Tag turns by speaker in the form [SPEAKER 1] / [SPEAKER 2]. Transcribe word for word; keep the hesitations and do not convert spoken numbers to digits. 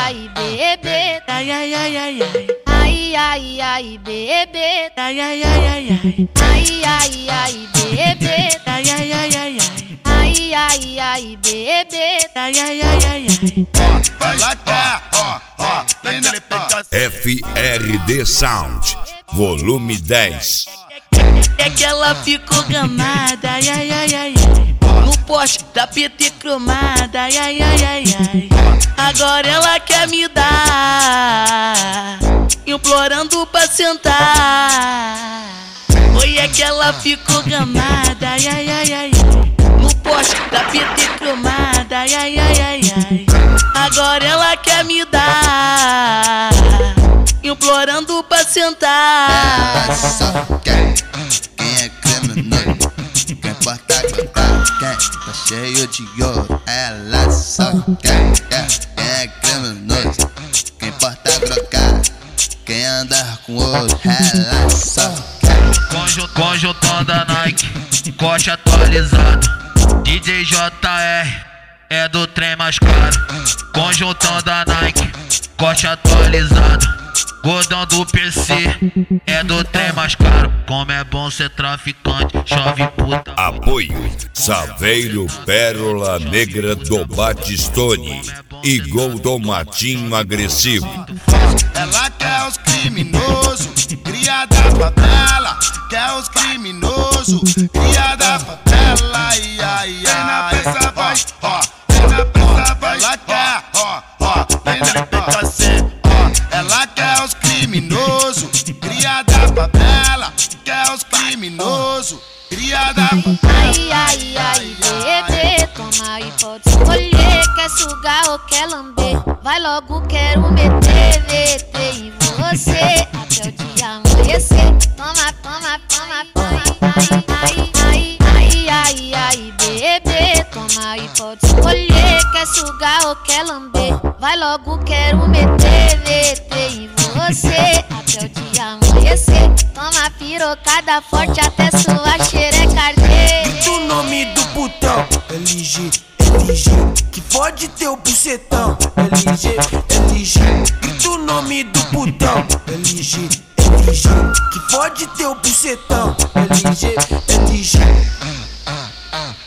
[SPEAKER 1] ai, bebê.
[SPEAKER 2] Ai, ai, ai, ai, ai.
[SPEAKER 1] Ai, ai, ai, bebê.
[SPEAKER 2] Ai, ai, ai, ai, ai.
[SPEAKER 1] Ai, ai, ai, bebê.
[SPEAKER 2] Ai, ai, ai, ai, ai.
[SPEAKER 1] Ai, ai, ai, bebê.
[SPEAKER 2] Ai, ai, ai, ai, ai.
[SPEAKER 3] Vai lá, tá, ó, ó, vem na
[SPEAKER 4] F R D Sound, volume dez.
[SPEAKER 2] É que ela ficou gamada, ai, ai, ai, ai, ai. No poste da P T cromada, ai, ai, ai, ai, ai. Agora ela quer me dar, implorando pra sentar. Oi, é que ela ficou gamada, ai, ai, ai, ai, ai. No poste da P T cromada, ai, ai, ai, ai, ai. Agora ela quer me dar, implorando pra sentar.
[SPEAKER 3] Ela só quer quem é criminoso, quem porta contar, quem tá cheio de ouro. Ela só quer quem é criminoso, quem porta trocar, quem anda com ouro. Ela só quer
[SPEAKER 5] Conjunto, conjuntão da Nike, corte atualizado. D J J R é do trem mais caro. Conjuntão da Nike, corte atualizado. Gordão do P C é do trem mais caro. Como é bom ser traficante, chove puta.
[SPEAKER 4] Apoio Saveiro Pérola Negra do Batistone e Goldo Matinho Agressivo.
[SPEAKER 3] Ela quer os criminosos, cria da favela. Quer os criminosos, cria da favela. Ai, ai, ai. Vem na pressa, vai, ó. Vem na pressa, vai. Ela quer, ó, ó. Vem na pressa, ó. Ela quer os criminosos, cria da favela. Quer os criminosos, cria da favela.
[SPEAKER 1] Ai, ai, ai, bebê. Toma e pode escolher. Quer sugar ou quer lamber? Vai logo, quero meter, meter em você até o dia amanhecer. Toma, toma, toma, toma. Ai, ai, ai, ai, ai, bebê. Toma e pode escolher. Quer sugar ou quer lamber? Vai logo, quero meter, meter em você até o dia amanhecer. Toma pirocada forte até sua xereca arder.
[SPEAKER 6] Grita o nome do putão, L G, L G, que fode teu bucetão, L G, L G. Grita o nome do putão, L G, L G, que fode teu bucetão, L G, L G.